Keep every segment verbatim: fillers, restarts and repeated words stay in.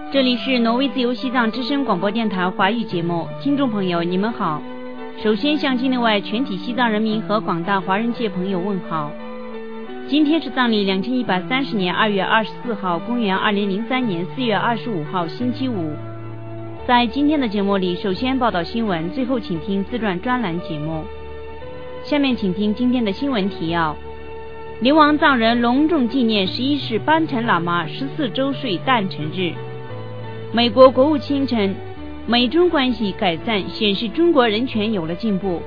这里是挪威自由西藏之声广播电台华语节目，听众朋友你们好。首先向境内外全体西藏人民和广大华人界朋友问好。今天是藏历两千一百三十年二月二十四号，公元二零零三年四月二十五号星期五。在今天的节目里，首先报道新闻，最后请听自传专栏节目。下面请听今天的新闻提要：流亡藏人隆重纪念十一世班禅喇嘛十四周岁诞辰日。美国国务卿称，美中关系改善显示中国人权有了进步。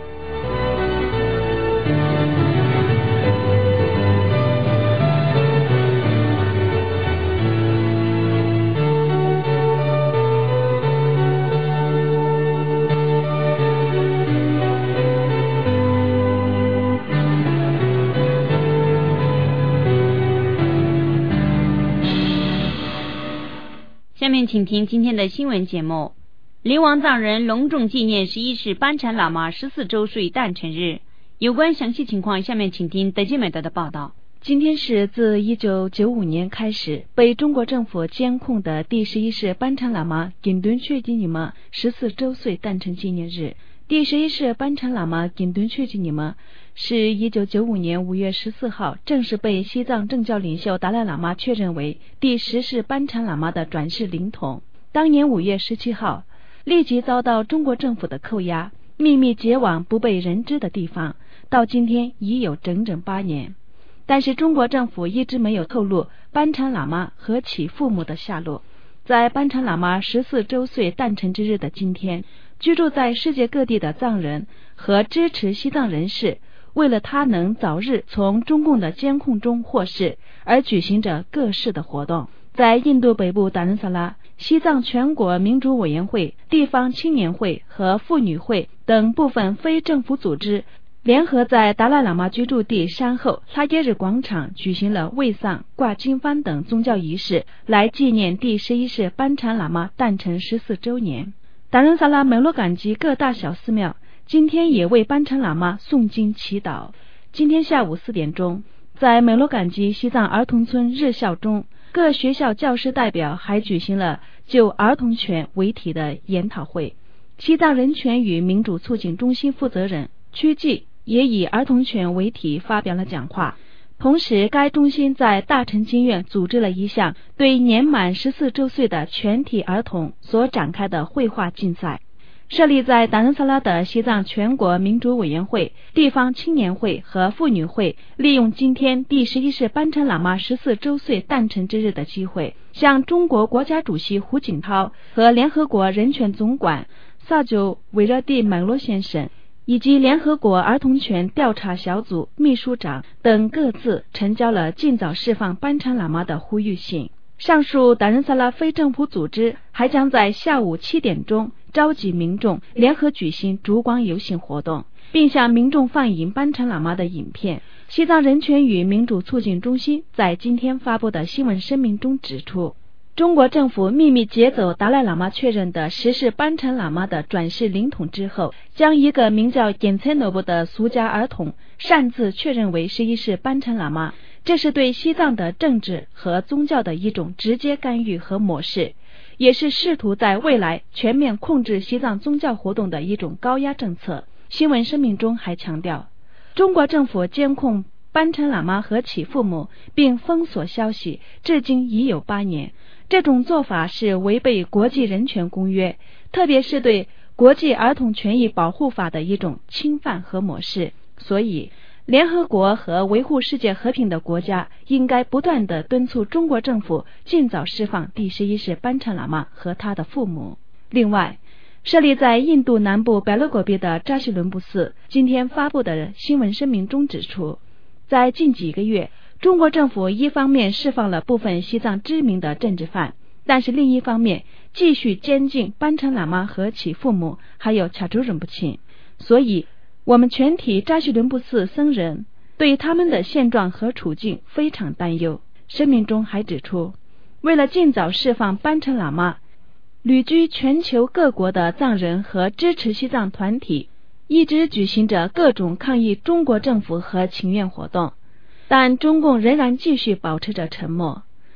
下面请听今天的新闻节目。流亡藏人隆重纪念十一世班禅喇嘛十四周岁诞辰日。有关详细情况，下面请听德基美德的报道。 今天是自一九九五年开始被中国政府监控的第十一世班禅喇嘛金敦确吉尼玛十四周岁诞辰纪念日。第十一世班禅喇嘛金敦确吉尼玛是一九九五年五月十四号正式被西藏政教领袖达赖喇嘛确认为第十世班禅喇嘛的转世灵童。当年五月十七号，立即遭到中国政府的扣押，秘密解往不被人知的地方，到今天已有整整八年。但是中国政府一直没有透露班禅喇嘛和其父母的下落。在班禅喇嘛十四周岁诞辰之日的今天，居住在世界各地的藏人和支持西藏人士为了他能早日从中共的监控中获释而举行着各式的活动。在印度北部达仁萨拉，西藏全国民主委员会、地方青年会和妇女会等部分非政府组织联合在达赖喇嘛居住地山后拉耶日广场举行了卫丧、挂经幡等宗教仪式，来纪念第十一世班禅喇嘛诞辰十四周年。达仁萨拉梅洛岗及各大小寺庙今天也为班禅喇嘛诵经祈祷。今天下午四点钟，在梅洛岗及西藏儿童村日校中，各学校教师代表还举行了就儿童权为题的研讨会。西藏人权与民主促进中心负责人曲继也以儿童权为题发表了讲话。同时，该中心在大陈经院组织了一项对年满十四周岁的全体儿童所展开的绘画竞赛。设立在达仁萨拉的西藏全国民主委员会、地方青年会和妇女会，利用今天第十一世班禅喇嘛十四周岁诞辰之日的机会，向中国国家主席胡锦涛和联合国人权总管萨久韦热蒂买洛先生以及联合国儿童权调查小组秘书长等各自呈交了尽早释放班禅喇嘛的呼吁信。上述达仁萨拉非政府组织还将在下午七点钟召集民众联合举行烛光游行活动，并向民众放映班禅喇嘛的影片。西藏人权与民主促进中心在今天发布的新闻声明中指出，中国政府秘密劫走达赖喇嘛确认的十世班禅喇嘛的转世灵童之后，将一个名叫简猜诺布的俗家儿童擅自确认为十一世班禅喇嘛，这是对西藏的政治和宗教的一种直接干预和抹视，也是试图在未来全面控制西藏宗教活动的一种高压政策。新闻声明中还强调，中国政府监控班禅喇嘛和其父母并封锁消息至今已有八年，这种做法是违背国际人权公约，特别是对国际儿童权益保护法的一种侵犯和抹视。所以联合国和维护世界和平的国家应该不断地敦促中国政府尽早释放第十一世班禅喇嘛和他的父母。另外，设立在印度南部白勒果比的扎西伦布寺今天发布的新闻声明中指出，在近几个月，中国政府一方面释放了部分西藏知名的政治犯，但是另一方面继续监禁班禅喇嘛和其父母，还有卡珠仁布钦。所以我们全体扎西伦布寺僧人对他们的现状和处境非常担忧。声明中还指出，为了尽早释放班禅喇嘛，旅居全球各国的藏人和支持西藏团体一直举行着各种抗议中国政府和请愿活动，但中共仍然继续保持着沉默。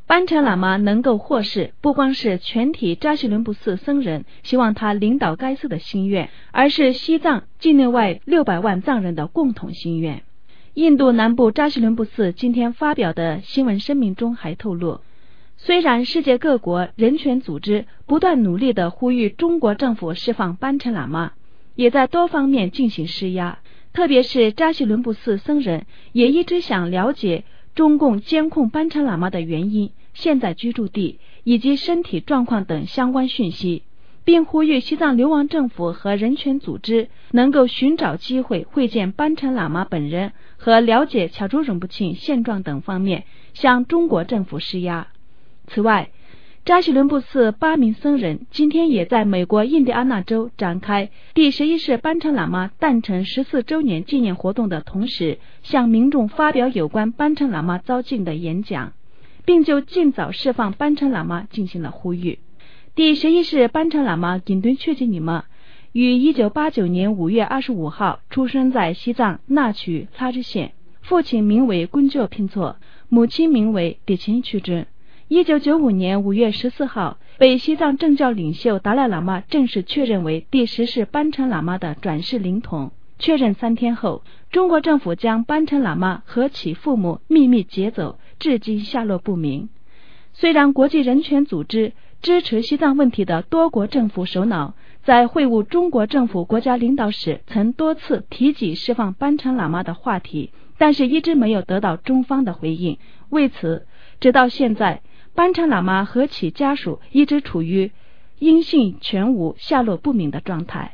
班禅喇嘛能够获释，不光是全体扎西伦布寺僧人希望他领导该寺的心愿，而是西藏境内外六百万藏人的共同心愿。印度南部扎西伦布寺今天发表的新闻声明中还透露，虽然世界各国人权组织不断努力地呼吁中国政府释放班禅喇嘛，也在多方面进行施压，特别是扎西伦布寺僧人也一直想了解中共监控班禅喇嘛的原因、现在居住地以及身体状况等相关讯息，并呼吁西藏流亡政府和人权组织能够寻找机会会见班禅喇嘛本人和了解巧珠仁波切现状等方面向中国政府施压。此外，扎西伦布寺八名僧人今天也在美国印第安纳州展开第十一世班禅喇嘛诞辰十四周年纪念活动的同时，向民众发表有关班禅喇嘛遭禁的演讲，并就尽早释放班禅喇嘛进行了呼吁。第十一世班禅喇嘛金敦确吉尼玛于一九八九年五月二十五号出生在西藏那曲拉支县，父亲名为贡就拼错，母亲名为迪钦曲珍。一九九五年五月十四号，被西藏政教领袖达赖喇嘛正式确认为第十世班禅喇嘛的转世灵童。确认三天后，中国政府将班禅喇嘛和其父母秘密劫走，至今下落不明。虽然国际人权组织支持西藏问题的多国政府首脑在会晤中国政府国家领导时曾多次提及释放班禅喇嘛的话题，但是一直没有得到中方的回应。为此，直到现在，班禅喇嘛和其家属一直处于音信全无、下落不明的状态。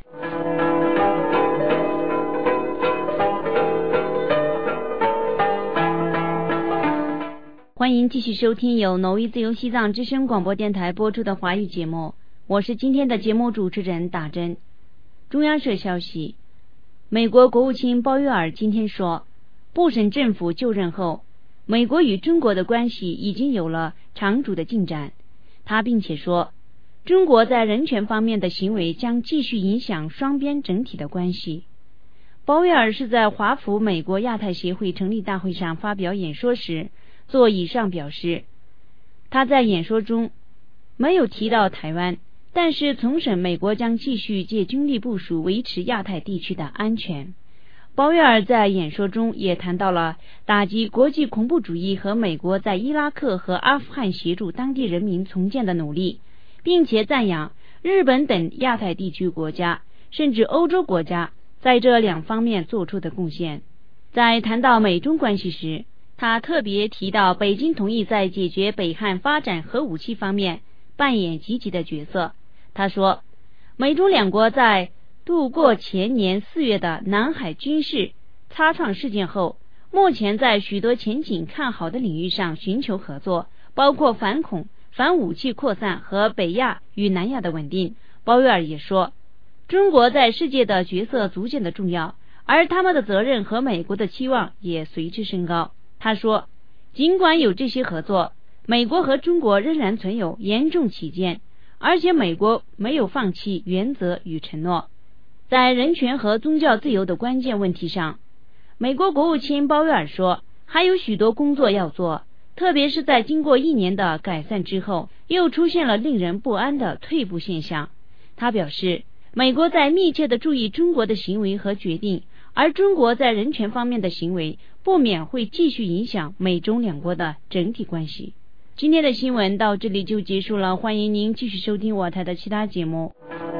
欢迎继续收听由挪威自由西藏之声广播电台播出的华语节目，我是今天的节目主持人大珍。中央社消息，美国国务卿鲍威尔今天说，布什政府就任后，美国与中国的关系已经有了长足的进展。他并且说，中国在人权方面的行为将继续影响双边整体的关系。鲍威尔是在华府美国亚太协会成立大会上发表演说时做以上表示。他在演说中没有提到台湾，但是重申美国将继续借军力部署维持亚太地区的安全。鲍威尔在演说中也谈到了打击国际恐怖主义和美国在伊拉克和阿富汗协助当地人民重建的努力，并且赞扬日本等亚太地区国家甚至欧洲国家在这两方面做出的贡献。在谈到美中关系时，他特别提到北京同意在解决北韩发展核武器方面扮演积极的角色。他说，美中两国在度过前年四月的南海军事擦撞事件后，目前在许多前景看好的领域上寻求合作，包括反恐、反武器扩散和北亚与南亚的稳定。鲍威尔也说，中国在世界的角色逐渐的重要，而他们的责任和美国的期望也随之升高。他说，尽管有这些合作，美国和中国仍然存有严重起见，而且美国没有放弃原则与承诺。在人权和宗教自由的关键问题上，美国国务卿鲍威尔说，还有许多工作要做，特别是在经过一年的改善之后，又出现了令人不安的退步现象。他表示，美国在密切地注意中国的行为和决定，而中国在人权方面的行为不免会继续影响美中两国的整体关系。今天的新闻到这里就结束了，欢迎您继续收听我台的其他节目。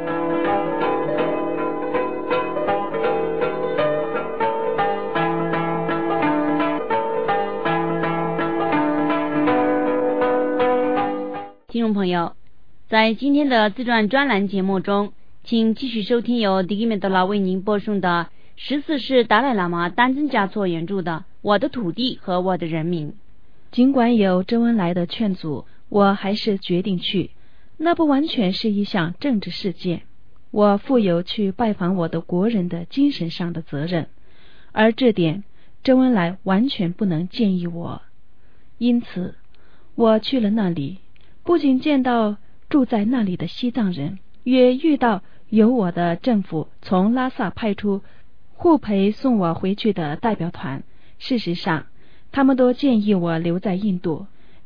听众朋友，在今天的自传专栏节目中，请继续收听由迪吉梅德拉为您播送的十四世达赖喇嘛丹增嘉措原著的《我的土地和我的人民》。 尽管有周恩来的劝阻，我还是决定去。那不完全是一项政治事件，我负有去拜访我的国人的精神上的责任，而这点周恩来完全不能建议我。因此，我去了那里，不仅见到住在那里的西藏人，也遇到由我的政府从拉萨派出互陪送我回去的代表团。事实上，他们都建议我留在印度，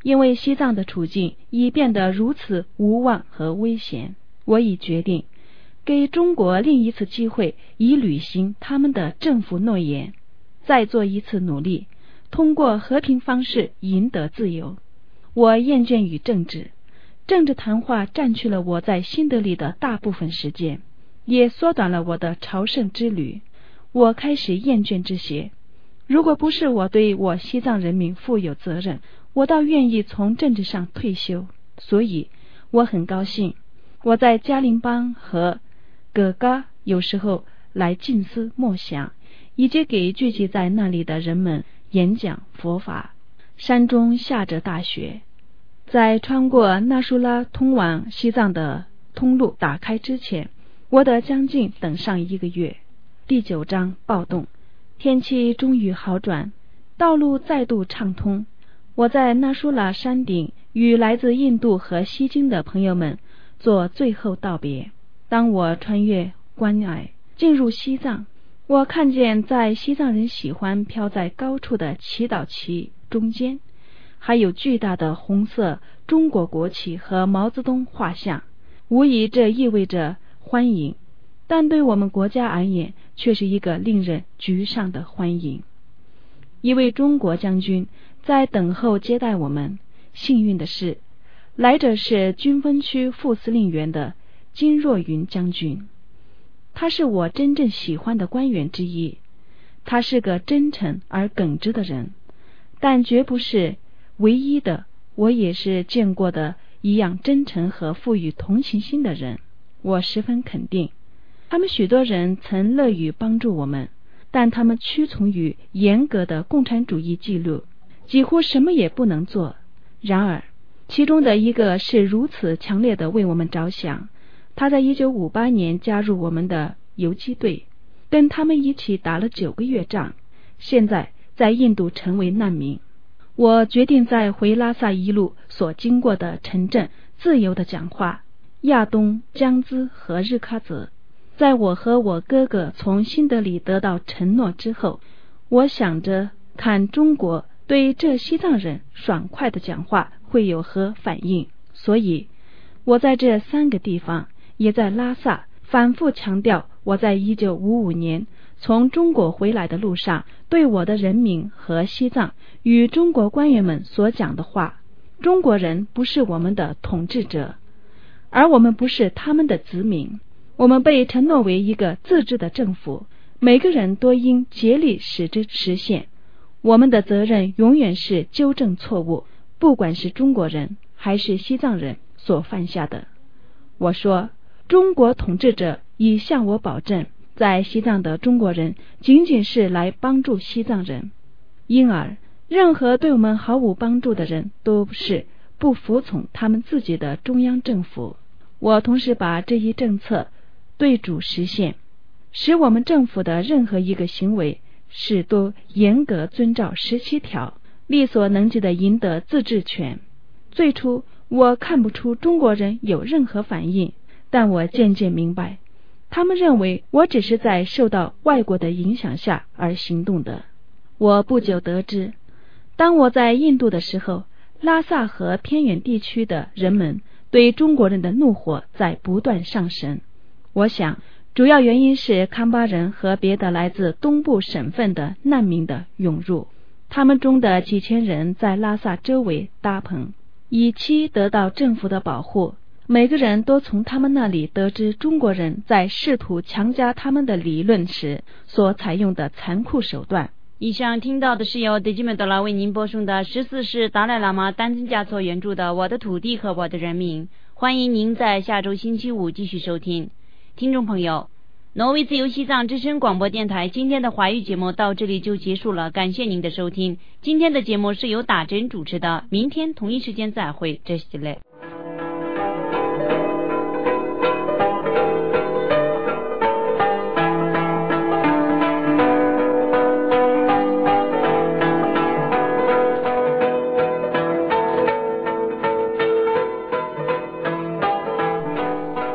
因为西藏的处境已变得如此无望和危险，我已决定给中国另一次机会，以履行他们的政府诺言，再做一次努力，通过和平方式赢得自由。我厌倦于政治，政治谈话占据了我在新德里的大部分时间，也缩短了我的朝圣之旅。我开始厌倦这些。如果不是我对我西藏人民负有责任，我倒愿意从政治上退休。所以我很高兴我在加林邦和葛嘎有时候来静思默想，以及给聚集在那里的人们演讲佛法。山中下着大雪，在穿过纳舒拉通往西藏的通路打开之前，我得将近等上一个月。第九章暴动。天气终于好转，道路再度畅通。我在纳舒拉山顶与来自印度和西京的朋友们做最后道别。当我穿越关隘进入西藏，我看见在西藏人喜欢飘在高处的祈祷旗中间，还有巨大的红色中国国旗和毛泽东画像。无疑这意味着欢迎，但对我们国家而言却是一个令人沮丧的欢迎。一位中国将军在等候接待我们。幸运的是，来者是军分区副司令员的金若云将军，他是我真正喜欢的官员之一。他是个真诚而耿直的人，但绝不是唯一的。我也是见过的一样真诚和富于同情心的人。我十分肯定他们许多人曾乐于帮助我们，但他们屈从于严格的共产主义纪律，几乎什么也不能做。然而其中的一个是如此强烈的为我们着想，他在一九五八年加入我们的游击队，跟他们一起打了九个月仗，现在在印度成为难民。我决定在回拉萨一路所经过的城镇自由地讲话。亚东、江孜和日喀则，在我和我哥哥从新德里得到承诺之后，我想着看中国对这西藏人爽快的讲话会有何反应。所以我在这三个地方，也在拉萨反复强调我在一九五五年从中国回来的路上对我的人民和西藏与中国官员们所讲的话。中国人不是我们的统治者，而我们不是他们的子民。我们被承诺为一个自治的政府，每个人都应竭力使之实现。我们的责任永远是纠正错误，不管是中国人还是西藏人所犯下的。我说，中国统治者已向我保证，在西藏的中国人仅仅是来帮助西藏人，因而任何对我们毫无帮助的人都是不服从他们自己的中央政府。我同时把这一政策对主实现，使我们政府的任何一个行为是都严格遵照十七条，力所能及的赢得自治权。最初我看不出中国人有任何反应，但我渐渐明白，他们认为我只是在受到外国的影响下而行动的。我不久得知，当我在印度的时候，拉萨和偏远地区的人们对中国人的怒火在不断上升。我想主要原因是康巴人和别的来自东部省份的难民的涌入，他们中的几千人在拉萨周围搭棚，以期得到政府的保护。每个人都从他们那里得知中国人在试图强加他们的理论时所采用的残酷手段。 以上听到的是由德基美德拉为您播送的十四世达赖喇嘛丹增嘉措原著的《我的土地和我的人民》。欢迎您在下周星期五继续收听。听众朋友，挪威自由西藏之声广播电台今天的华语节目到这里就结束了，感谢您的收听。今天的节目是由打针主持的，明天同一时间再会，这是嘞。